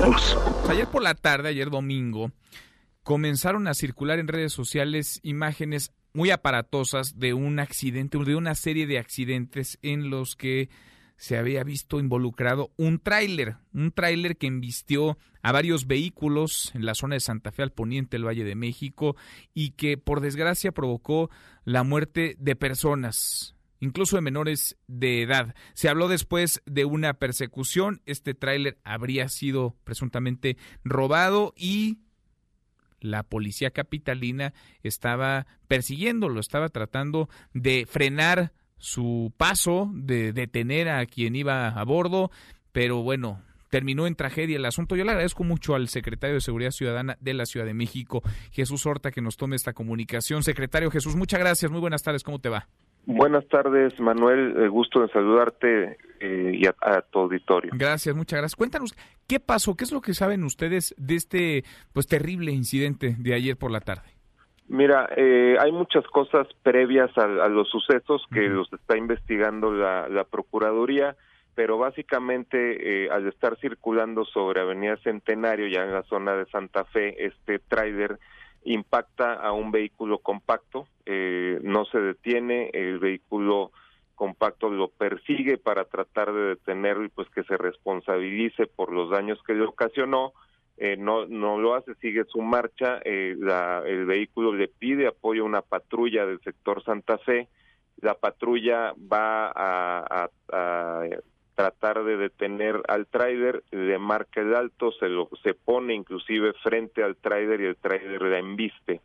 nosotros. Ayer por la tarde, ayer domingo, comenzaron a circular en redes sociales imágenes muy aparatosas de un accidente, de una serie de accidentes en los que se había visto involucrado un tráiler que embistió a varios vehículos en la zona de Santa Fe al poniente del Valle de México y que por desgracia provocó la muerte de personas, incluso de menores de edad. Se habló después de una persecución, este tráiler habría sido presuntamente robado y la policía capitalina estaba persiguiéndolo, estaba tratando de frenar su paso, de detener a quien iba a bordo, pero bueno, terminó en tragedia el asunto. Yo le agradezco mucho al secretario de Seguridad Ciudadana de la Ciudad de México, Jesús Horta, que nos tome esta comunicación. Secretario Jesús, muchas gracias, muy buenas tardes, ¿cómo te va? Buenas tardes, Manuel, gusto en saludarte y a tu auditorio. Gracias, muchas gracias. Cuéntanos, ¿qué pasó? ¿Qué es lo que saben ustedes de este terrible incidente de ayer por la tarde? Mira, hay muchas cosas previas a los sucesos que los está investigando la Procuraduría, pero básicamente al estar circulando sobre Avenida Centenario, ya en la zona de Santa Fe, este tráiler impacta a un vehículo compacto, no se detiene, el vehículo compacto lo persigue para tratar de detenerlo y pues que se responsabilice por los daños que le ocasionó. No lo hace, sigue su marcha, el vehículo le pide apoyo a una patrulla del sector Santa Fe, la patrulla va a tratar de detener al tráiler, le marca el alto, se pone inclusive frente al tráiler y el tráiler la embiste.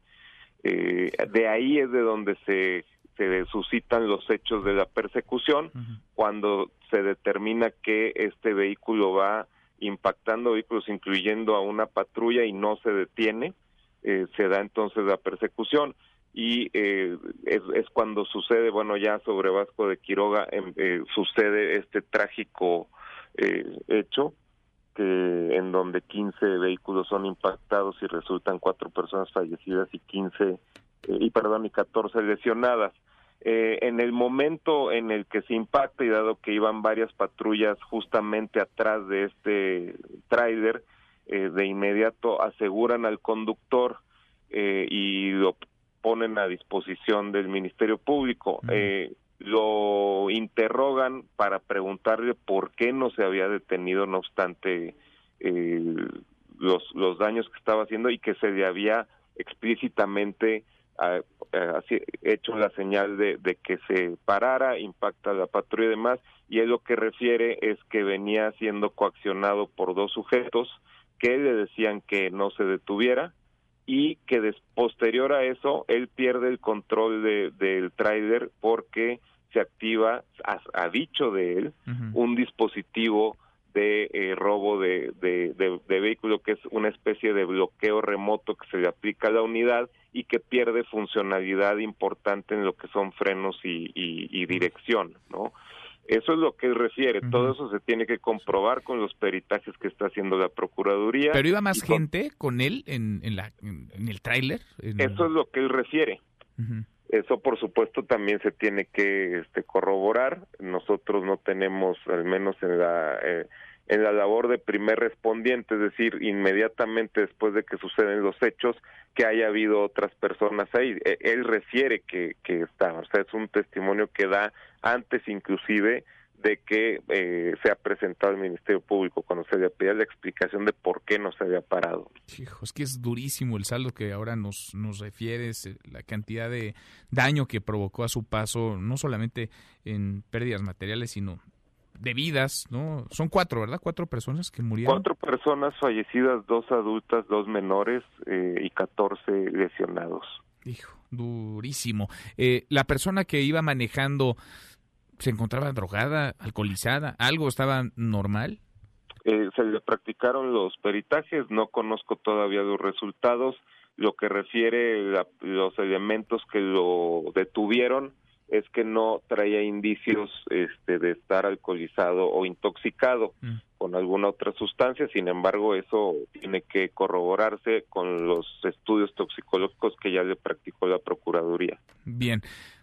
De ahí es de donde se suscitan los hechos de la persecución, cuando se determina que este vehículo va impactando vehículos, incluyendo a una patrulla, y no se detiene, se da entonces la persecución, y es cuando sucede, bueno, ya sobre Vasco de Quiroga sucede este trágico hecho, en donde 15 vehículos son impactados y resultan 4 personas fallecidas y 14 lesionadas. En el momento en el que se impacta, y dado que iban varias patrullas justamente atrás de este tráiler, de inmediato aseguran al conductor y lo ponen a disposición del Ministerio Público. Lo interrogan para preguntarle por qué no se había detenido, no obstante los daños que estaba haciendo, y que se le había explícitamente hecho la señal de que se parara, impacta a la patrulla y demás, y él lo que refiere es que venía siendo coaccionado por 2 sujetos que le decían que no se detuviera, y que posterior a eso él pierde el control del tráiler porque se activa, a dicho de él, un dispositivo de robo de vehículo, que es una especie de bloqueo remoto que se le aplica a la unidad y que pierde funcionalidad importante en lo que son frenos y dirección, ¿no? Eso es lo que él refiere. Todo eso se tiene que comprobar con los peritajes que está haciendo la Procuraduría. ¿Pero iba más gente con él en el tráiler? Eso es lo que él refiere. Eso, por supuesto, también se tiene que corroborar. Nosotros no tenemos, al menos en la labor de primer respondiente, es decir, inmediatamente después de que suceden los hechos, que haya habido otras personas ahí. Él refiere que estaban, o sea, es un testimonio que da antes inclusive de que se ha presentado al Ministerio Público, cuando se le pedía la explicación de por qué no se había parado. Hijo, es que es durísimo el saldo que ahora nos refieres, la cantidad de daño que provocó a su paso, no solamente en pérdidas materiales, sino de vidas, ¿no? Son 4, ¿verdad? 4 personas que murieron. 4 personas fallecidas, 2 adultas, 2 menores y 14 lesionados. Hijo, durísimo. La persona que iba manejando, ¿se encontraba drogada, alcoholizada? ¿Algo estaba normal? Se le practicaron los peritajes, no conozco todavía los resultados. Lo que refiere los elementos que lo detuvieron es que no traía indicios de estar alcoholizado o intoxicado con alguna otra sustancia. Sin embargo, eso tiene que corroborarse con los estudios toxicológicos que ya le practicó la Procuraduría. Bien,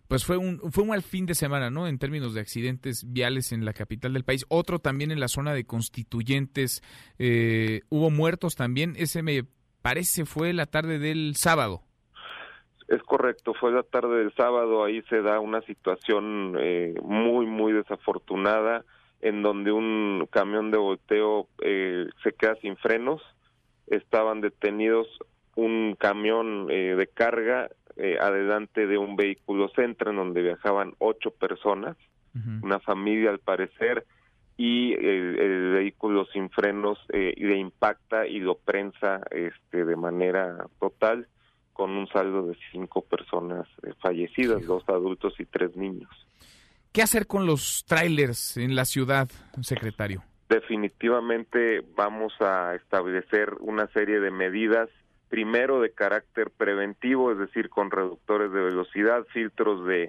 pues fue un mal fin de semana, ¿no? En términos de accidentes viales en la capital del país. Otro también en la zona de Constituyentes. Hubo muertos también. Ese me parece fue la tarde del sábado. Es correcto, fue la tarde del sábado. Ahí se da una situación muy, muy desafortunada, en donde un camión de volteo se queda sin frenos. Estaban detenidos un camión de carga adelante de un vehículo Centra, en donde viajaban 8 personas, una familia al parecer, y el vehículo sin frenos le impacta y lo prensa de manera total, con un saldo de 5 personas fallecidas, 2 adultos y 3 niños. ¿Qué hacer con los tráilers en la ciudad, secretario? Definitivamente vamos a establecer una serie de medidas, primero de carácter preventivo, es decir, con reductores de velocidad, filtros de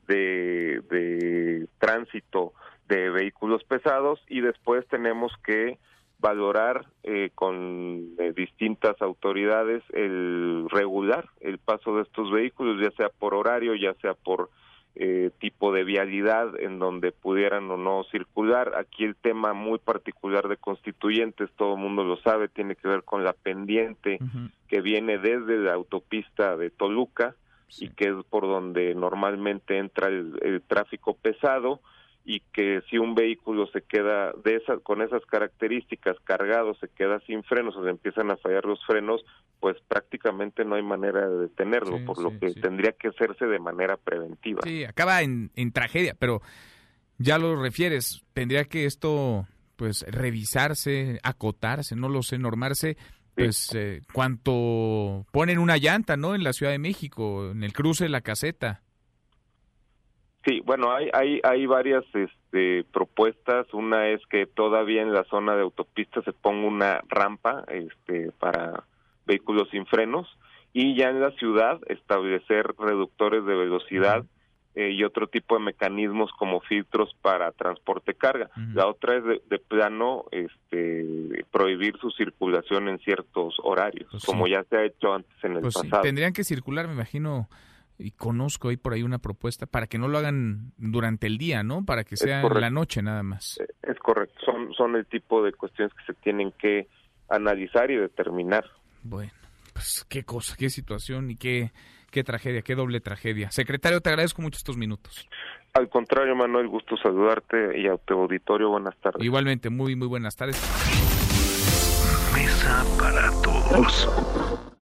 tránsito de vehículos pesados, y después tenemos que valorar con distintas autoridades el regular el paso de estos vehículos, ya sea por horario, ya sea por tipo de vialidad en donde pudieran o no circular. Aquí el tema muy particular de Constituyentes, todo el mundo lo sabe, tiene que ver con la pendiente que viene desde la autopista de Toluca, y que es por donde normalmente entra el tráfico pesado, y que si un vehículo se queda con esas características cargado, se queda sin frenos o se empiezan a fallar los frenos, pues prácticamente no hay manera de detenerlo, por lo que tendría que hacerse de manera preventiva. Sí, acaba en tragedia, pero ya lo refieres, tendría que esto pues revisarse, acotarse, no lo sé, normarse, pues cuanto ponen una llanta, ¿no? En la Ciudad de México, en el cruce de la Caseta. Sí, bueno, hay varias propuestas. Una es que todavía en la zona de autopista se ponga una rampa para vehículos sin frenos, y ya en la ciudad establecer reductores de velocidad y otro tipo de mecanismos como filtros para transporte carga. La otra es de plano prohibir su circulación en ciertos horarios, pues como ya se ha hecho antes en el pasado. Tendrían que circular, me imagino. Y conozco ahí por ahí una propuesta para que no lo hagan durante el día, ¿no? Para que sea en la noche nada más. Es correcto. Son el tipo de cuestiones que se tienen que analizar y determinar. Bueno, pues qué cosa, qué situación y qué tragedia, qué doble tragedia. Secretario, te agradezco mucho estos minutos. Al contrario, Manuel, gusto saludarte, y a tu auditorio, buenas tardes. Igualmente, muy, muy buenas tardes. Mesa para todos.